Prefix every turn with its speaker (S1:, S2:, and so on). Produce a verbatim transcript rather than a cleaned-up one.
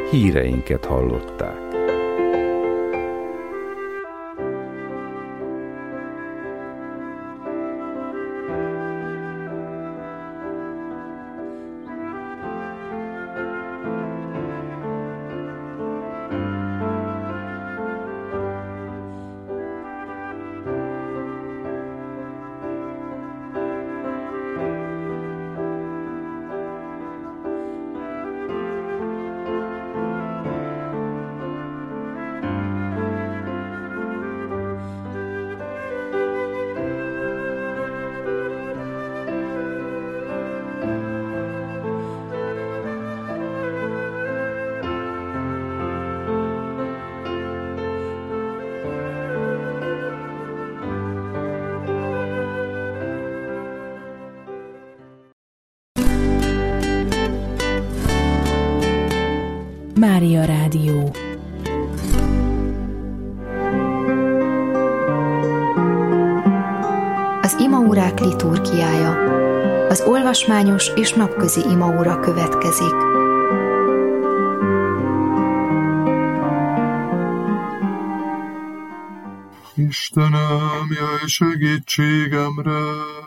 S1: híreinket hallották.
S2: Mária Rádió.
S3: Az imaórák liturgiája. Az olvasmányos és napközi imaóra következik.
S4: Istenem, jöjj segítségemre!